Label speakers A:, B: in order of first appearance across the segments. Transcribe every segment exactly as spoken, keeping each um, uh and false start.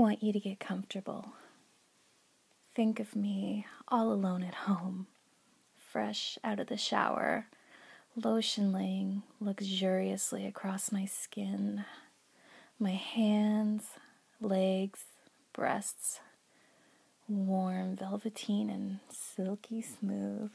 A: want you to get comfortable. Think of me all alone at home, fresh out of the shower, lotion laying luxuriously across my skin, my hands, legs, breasts, warm, velveteen, and silky smooth.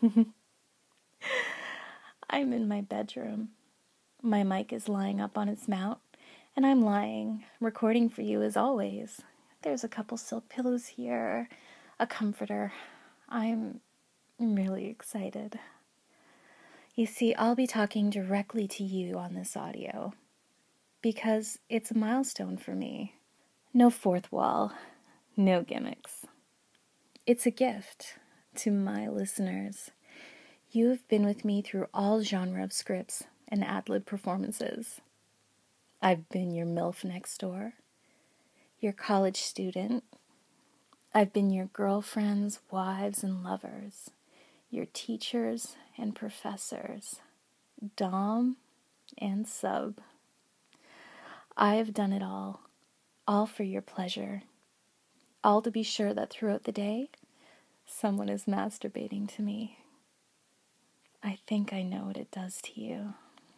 A: I'm in my bedroom. My mic is lying up on its mount, and I'm lying, recording for you as always. There's a couple silk pillows here, a comforter. I'm really excited. You see, I'll be talking directly to you on this audio because it's a milestone for me. No fourth wall, no gimmicks. It's a gift to my listeners. You've been with me through all genre of scripts and ad-lib performances. I've been your MILF next door, your college student. I've been your girlfriends, wives, and lovers, your teachers and professors, dom and sub. I have done it all, all for your pleasure, all to be sure that throughout the day, someone is masturbating to me. I think I know what it does to you.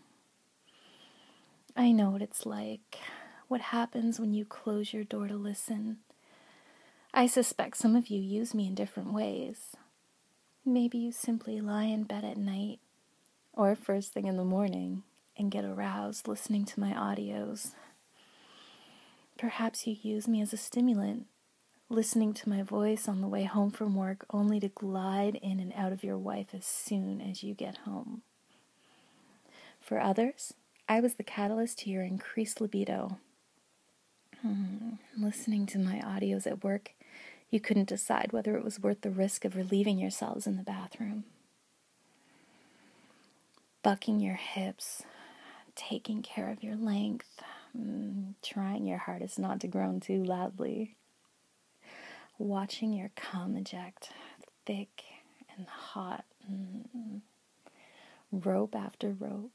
A: I know what it's like, what happens when you close your door to listen. I suspect some of you use me in different ways. Maybe you simply lie in bed at night or first thing in the morning and get aroused listening to my audios. Perhaps you use me as a stimulant, listening to my voice on the way home from work only to glide in and out of your wife as soon as you get home. For others, I was the catalyst to your increased libido. Hmm, listening to my audios at work, you couldn't decide whether it was worth the risk of relieving yourselves in the bathroom. Bucking your hips, taking care of your length, mm, trying your hardest not to groan too loudly. Watching your cum eject, thick and hot, mm, rope after rope.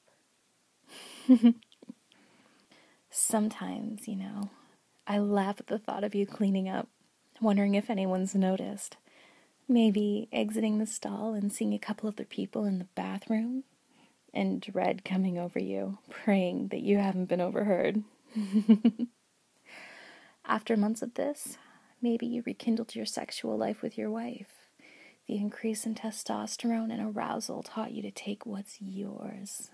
A: Sometimes, you know, I laugh at the thought of you cleaning up, wondering if anyone's noticed. Maybe exiting the stall and seeing a couple other people in the bathroom, and dread coming over you, praying that you haven't been overheard. After months of this, maybe you rekindled your sexual life with your wife. The increase in testosterone and arousal taught you to take what's yours.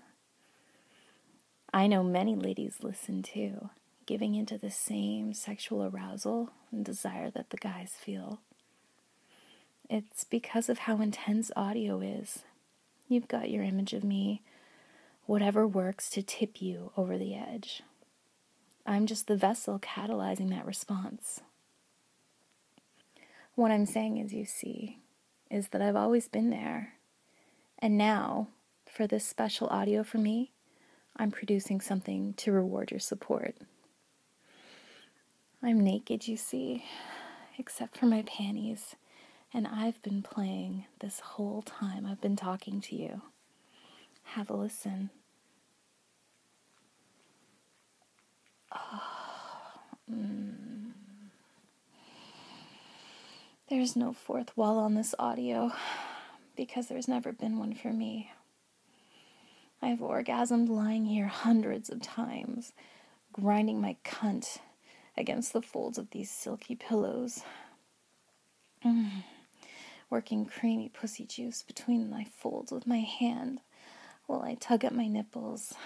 A: I know many ladies listen too, giving into the same sexual arousal and desire that the guys feel. It's because of how intense audio is. You've got your image of me, whatever works to tip you over the edge. I'm just the vessel catalyzing that response. What I'm saying is, you see, is that I've always been there. And now, for this special audio for me, I'm producing something to reward your support. I'm naked, you see, except for my panties, and I've been playing this whole time I've been talking to you. Have a listen. Oh, mm. There's no fourth wall on this audio, because there's never been one for me. I've orgasmed lying here hundreds of times, grinding my cunt against the folds of these silky pillows. Mm. Working creamy pussy juice between my folds with my hand while I tug at my nipples.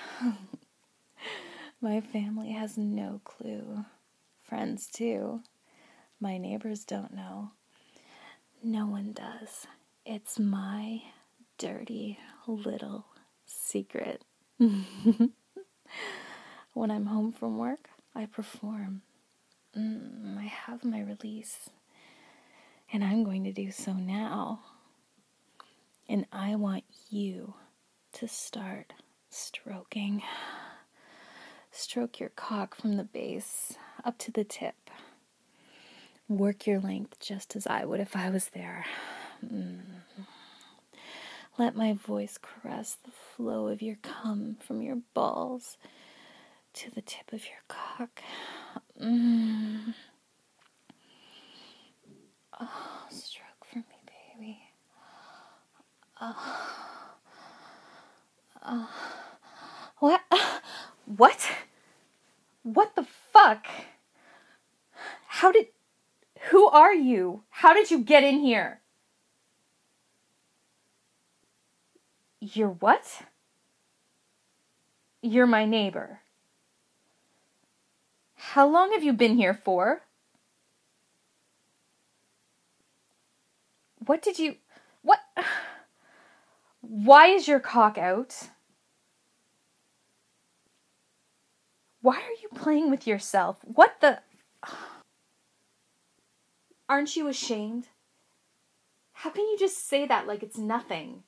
A: My family has no clue. Friends, too. My neighbors don't know. No one does. It's my dirty little secret. When I'm home from work, I perform. Mm, I have my release. And I'm going to do so now. And I want you to start stroking. Stroke your cock from the base up to the tip. Work your length just as I would if I was there. Mm. Let my voice caress the flow of your cum from your balls to the tip of your cock. Mm. What the fuck? How did... Who are you? How did you get in here? You're what? You're my neighbor. How long have you been here for? What did you... What? Why is your cock out? Why are you playing with yourself? What the... Aren't you ashamed? How can you just say that like it's nothing?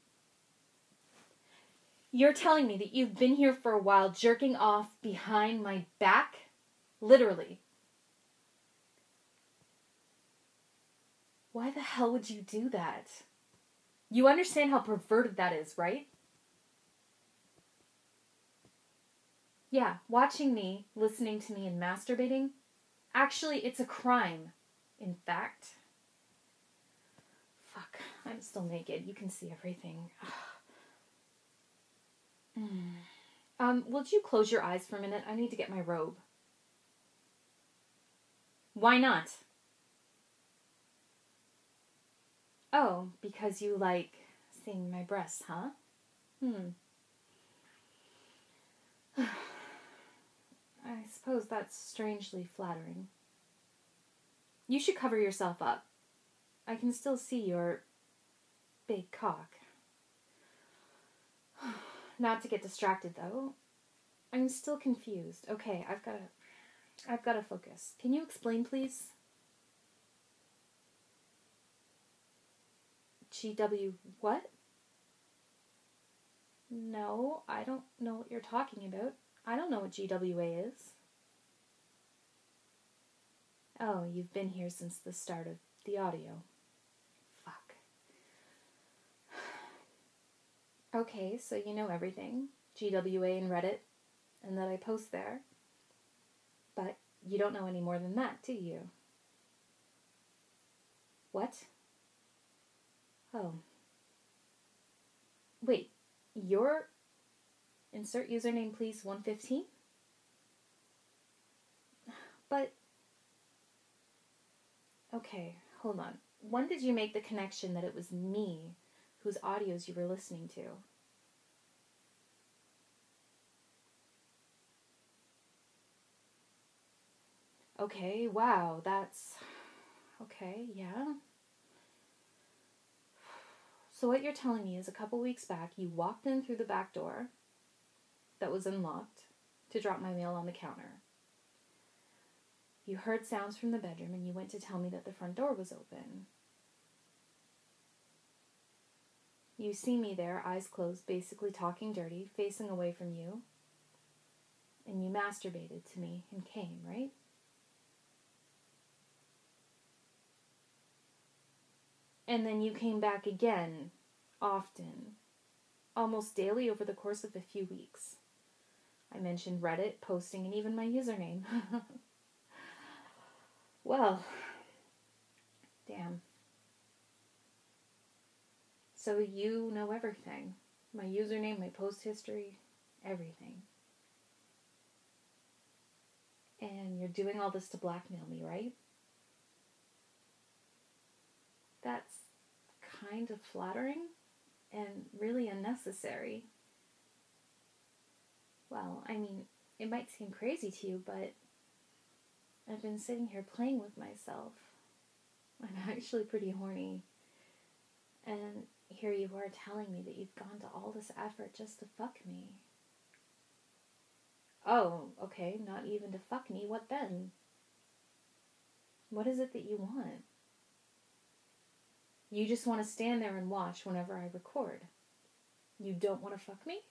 A: You're telling me that you've been here for a while jerking off behind my back? Literally. Why the hell would you do that? You understand how perverted that is, right? Yeah, watching me, listening to me, and masturbating, actually, it's a crime. In fact, fuck, I'm still naked. You can see everything. mm. Um, would you close your eyes for a minute? I need to get my robe. Why not? Oh, because you like seeing my breasts, huh? Hmm. I suppose that's strangely flattering. You should cover yourself up. I can still see your big cock. Not to get distracted, though. I'm still confused. Okay, I've got to... I've got to focus. Can you explain, please? G W what? No, I don't know what you're talking about. I don't know what G W A is. Oh, you've been here since the start of the audio. Fuck. Okay, so you know everything. G W A and Reddit, and that I post there. But you don't know any more than that, do you? What? Oh. Wait, you're... Insert username please one fifteen? But... Okay, hold on. When did you make the connection that it was me whose audios you were listening to? Okay, wow, that's... Okay, yeah. So what you're telling me is a couple weeks back, you walked in through the back door that was unlocked to drop my mail on the counter. You heard sounds from the bedroom and you went to tell me that the front door was open. You see me there, eyes closed, basically talking dirty, facing away from you. And you masturbated to me and came, right? And then you came back again, often, almost daily over the course of a few weeks. I mentioned Reddit, posting, and even my username. Well, damn. So you know everything. My username, my post history, everything. And you're doing all this to blackmail me, right? That's kind of flattering and really unnecessary. Well, I mean, it might seem crazy to you, but I've been sitting here playing with myself. I'm actually pretty horny. And here you are telling me that you've gone to all this effort just to fuck me. Oh, okay, not even to fuck me. What then? What is it that you want? You just want to stand there and watch whenever I record. You don't want to fuck me?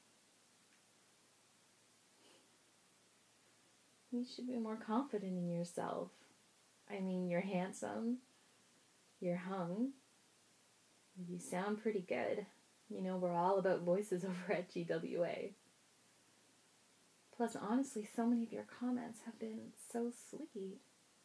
A: You should be more confident in yourself. I mean, you're handsome. You're hung. You sound pretty good. You know, we're all about voices over at G W A. Plus, honestly, so many of your comments have been so sweet.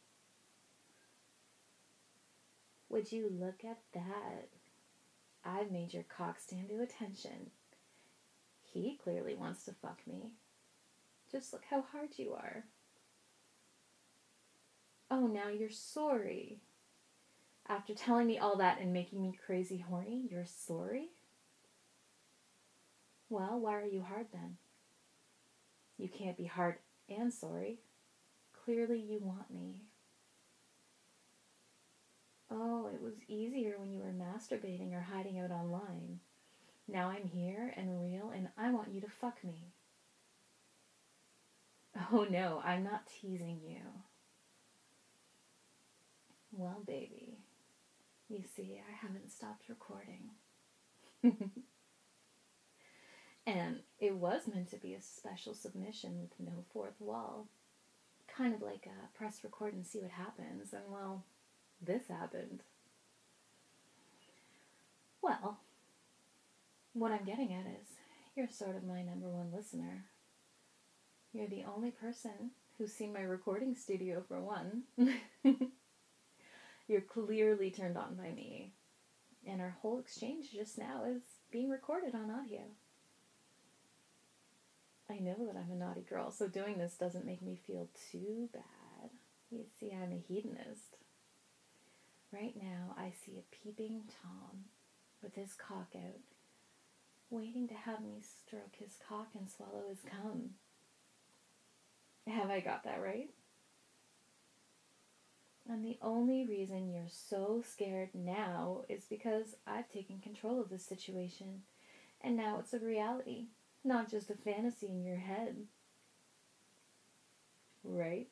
A: Would you look at that? I've made your cock stand to attention. He clearly wants to fuck me. Just look how hard you are. Oh, now you're sorry. After telling me all that and making me crazy horny, you're sorry? Well, why are you hard then? You can't be hard and sorry. Clearly you want me. Oh, it was easier when you were masturbating or hiding out online. Now I'm here and real and I want you to fuck me. Oh no, I'm not teasing you. Well, baby, you see, I haven't stopped recording. And it was meant to be a special submission with no fourth wall. Kind of like a press record and see what happens. And well, this happened. Well, what I'm getting at is, you're sort of my number one listener. You're the only person who's seen my recording studio for one. You're clearly turned on by me. And our whole exchange just now is being recorded on audio. I know that I'm a naughty girl, so doing this doesn't make me feel too bad. You see, I'm a hedonist. Right now, I see a peeping Tom with his cock out, waiting to have me stroke his cock and swallow his cum. Have I got that right? And the only reason you're so scared now is because I've taken control of this situation, and now it's a reality, not just a fantasy in your head. Right?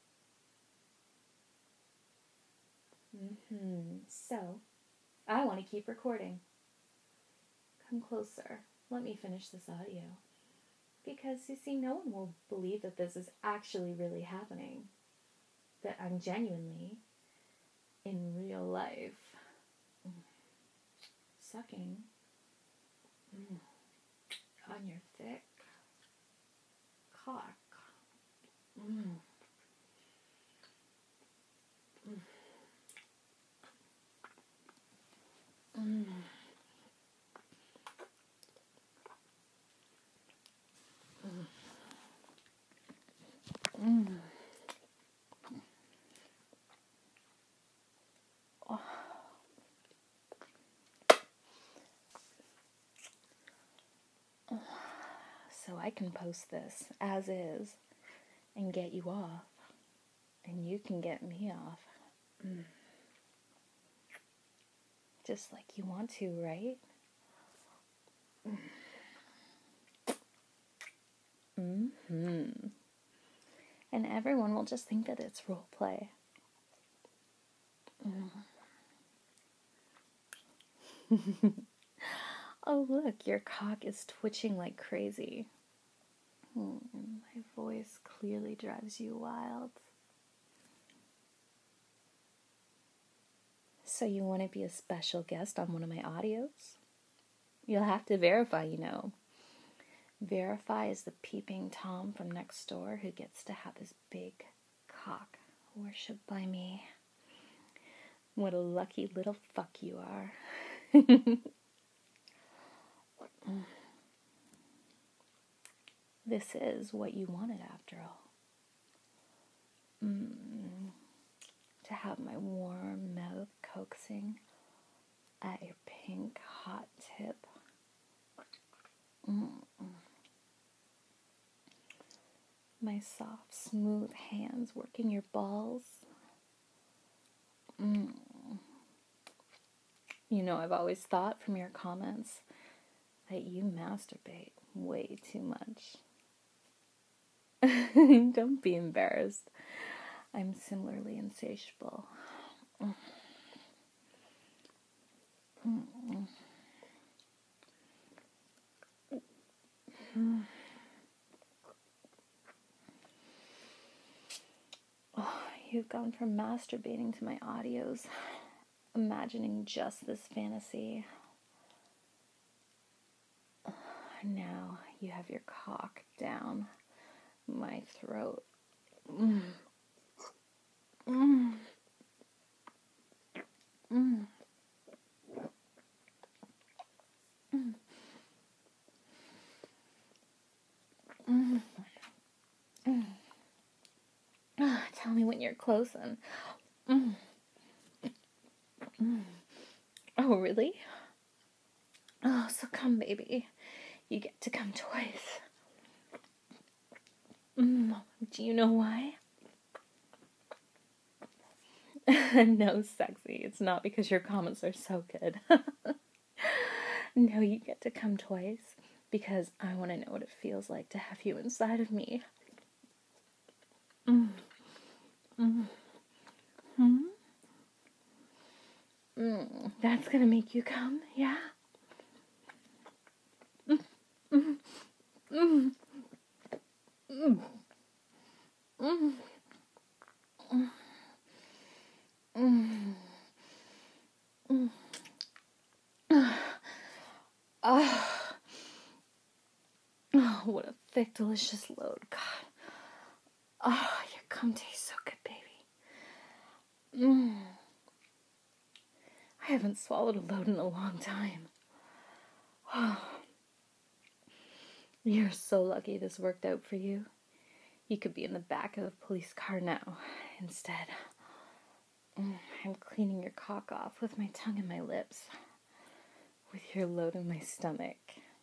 A: Mm-hmm. So, I want to keep recording. Come closer. Let me finish this audio. Because, you see, no one will believe that this is actually really happening. That I'm genuinely, in real life, sucking mm, on your thick cock. Mm. Mm. Mm. Mm. Oh. So I can post this as is and get you off, and you can get me off. Mm. Just like you want to, right? Mm-hmm. And everyone will just think that it's role play. Mm. Oh, look, your cock is twitching like crazy. Mm, my voice clearly drives you wild. So you want to be a special guest on one of my audios? You'll have to verify, you know. Verify is the peeping Tom from next door who gets to have his big cock worshipped by me. What a lucky little fuck you are. This is what you wanted after all. Mm. To have my warm mouth coaxing at your pink hot tip. Mm. My soft, smooth hands working your balls. Mm. You know, I've always thought from your comments that you masturbate way too much. Don't be embarrassed. I'm similarly insatiable. Mm. Mm. Mm. Oh, you've gone from masturbating to my audios, imagining just this fantasy. Now you have your cock down my throat. Mm. Mm. Mm. Mm. Mm. Mm. Uh, tell me when you're close and... Mm. Mm. Oh, really? Oh, so come, baby. You get to come twice. Mm. Do you know why? No, sexy. It's not because your comments are so good. No, you get to come twice because I want to know what it feels like to have you inside of me. Mm. Mm. Hmm? Mm. That's gonna make you come, yeah? Mm. Mm. Mm. Mm. Mm. Mm. Mm. Mm. Oh. Oh, what a thick, delicious load. God. Oh, your cum tastes so good, baby. Mm. I haven't swallowed a load in a long time. Oh. You're so lucky this worked out for you. You could be in the back of a police car now. Instead, mm, I'm cleaning your cock off with my tongue and my lips. With your load in my stomach.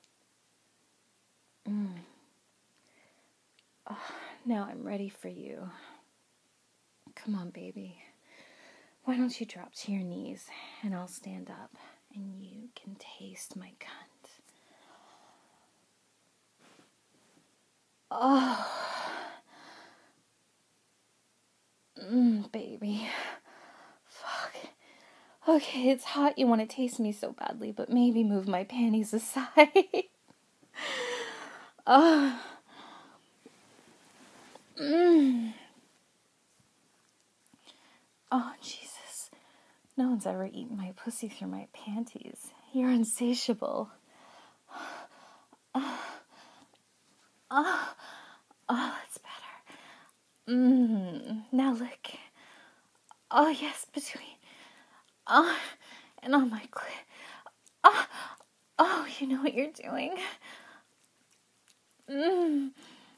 A: Mm. Oh, now I'm ready for you. Come on, baby. Why don't you drop to your knees and I'll stand up and you can taste my cunt. Oh. Mm, baby. Fuck. Okay, it's hot. You want to taste me so badly, but maybe move my panties aside. Oh. Mm. Oh, Jesus. No one's ever eaten my pussy through my panties. You're insatiable. Oh, oh, oh, that's better. Mmm, now lick. Oh, yes, between. Oh, and on my clit. Oh, oh, you know what you're doing. Mmm.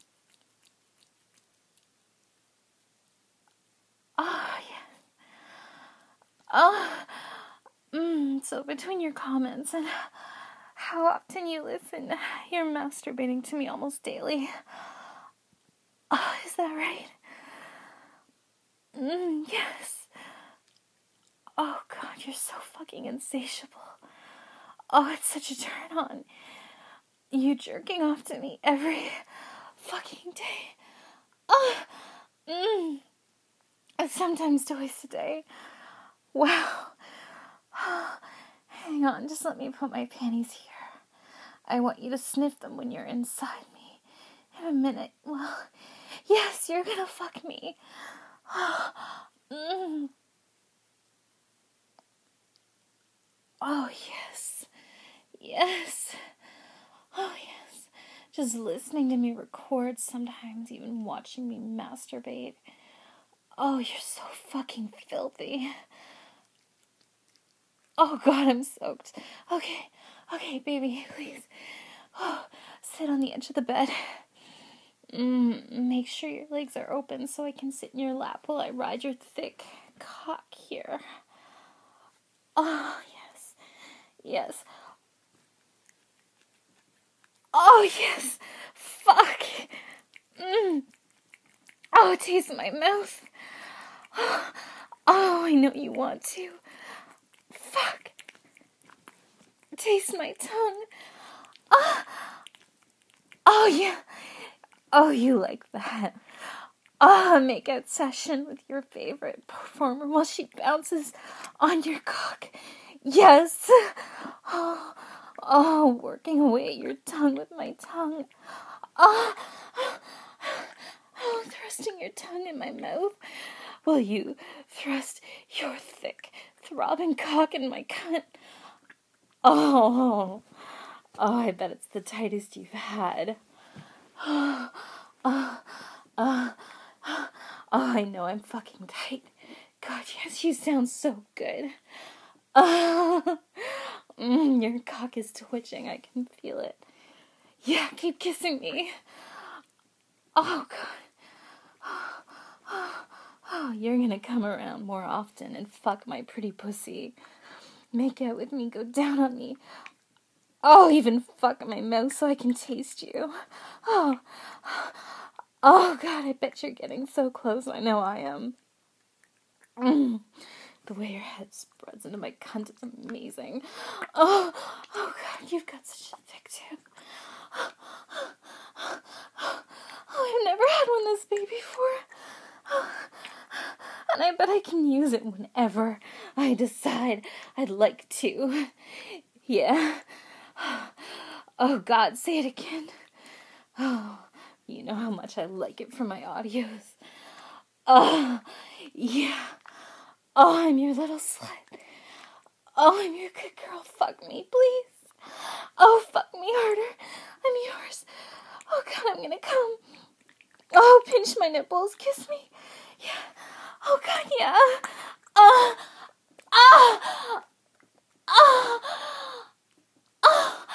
A: Oh, yes. Oh, mmm, so between your comments and how often you listen, you're masturbating to me almost daily. Oh, is that right? Mm, yes. Oh, God, you're so fucking insatiable. Oh, it's such a turn on. You jerking off to me every fucking day. Oh, mm. And sometimes twice a day. Wow. Hang on, just let me put my panties here. I want you to sniff them when you're inside me. In a minute. Well, yes, you're gonna fuck me. Mm. Oh, yes. Yes. Oh, yes. Just listening to me record, sometimes even watching me masturbate. Oh, you're so fucking filthy. Oh, God, I'm soaked. Okay, okay, baby, please. Oh, sit on the edge of the bed. Mm, make sure your legs are open so I can sit in your lap while I ride your thick cock here. Oh, yes. Yes. Oh, yes. Fuck. Mm. Oh, it tastes in my mouth. Oh, I know you want to. Fuck. Taste my tongue. Oh, oh yeah. Oh, you like that. Ah, oh, make out session with your favorite performer while she bounces on your cock. Yes. Oh, oh, working away at your tongue with my tongue. Ah, oh, oh, thrusting your tongue in my mouth while you thrust your thick, throbbing cock in my cunt. Oh, oh, I bet it's the tightest you've had. Oh, oh, oh, oh, I know I'm fucking tight. God, yes, you sound so good. Oh, mm, your cock is twitching. I can feel it. Yeah, keep kissing me. Oh, God. Oh, you're gonna come around more often and fuck my pretty pussy. Make out with me, go down on me. Oh, even fuck my mouth so I can taste you. Oh, oh God, I bet you're getting so close. I know I am. Mm. The way your head spreads into my cunt is amazing. Oh, oh God, you've got such a thick tip. Oh, I've never had one this big before. Oh, and I bet I can use it whenever I decide I'd like to. Yeah. Oh God, say it again. Oh, you know how much I like it for my audios. Oh, yeah. Oh, I'm your little slut. Oh, I'm your good girl. Fuck me, please. Oh, fuck me harder. I'm yours. Oh God, I'm gonna come. Oh, pinch my nipples. Kiss me. Yeah. Oh God, yeah. Ah. Ah. Ah. Ah.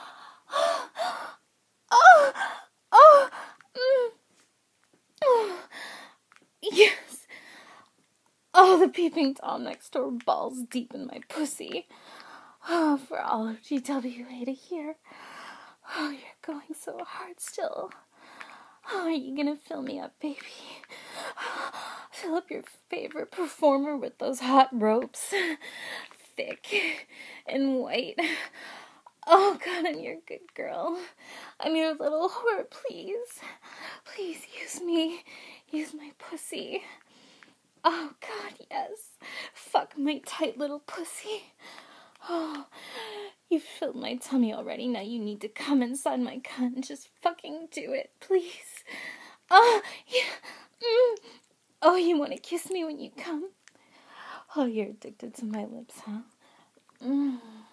A: Oh. Oh. Mm. Oh. Yes. Oh, the peeping Tom next door balls deep in my pussy. Oh, for all of G W A to hear. Oh, you're going so hard still. Oh, are you gonna fill me up, baby? Fill up your favorite performer with those hot ropes. Thick and white. Oh, God, I'm your good girl. I'm your little whore, please. Please use me. Use my pussy. Oh, God, yes. Fuck my tight little pussy. Oh, you've filled my tummy already. Now you need to come inside my cunt and just fucking do it, please. Oh, yeah. Mm. Oh, you want to kiss me when you come? Oh, you're addicted to my lips, huh? Mm.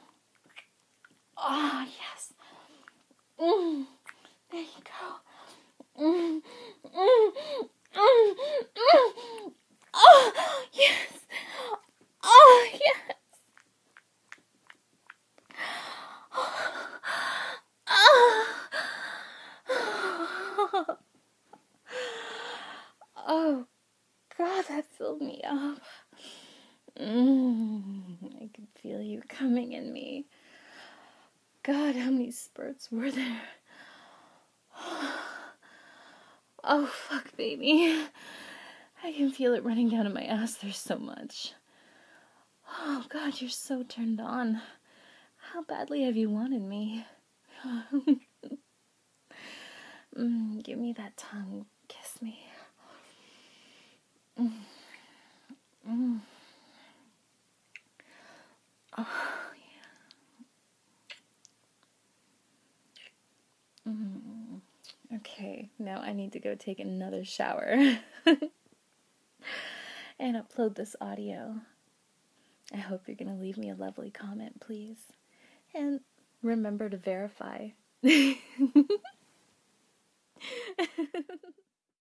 A: Oh, yes. Mm. There you go. Mm. Mm. Mm. Mm. Oh, yes. Oh, yes. Oh, God, that filled me up. Mm, I can feel you coming in me. God, how many spurts were there? Oh, fuck, baby. I can feel it running down in my ass. There's so much. Oh, God, you're so turned on. How badly have you wanted me? mm, give me that tongue. Kiss me. Mm. Mm. Oh, yeah. Mm. Okay, now I need to go take another shower and upload this audio. I hope you're going to leave me a lovely comment, please. And remember to verify.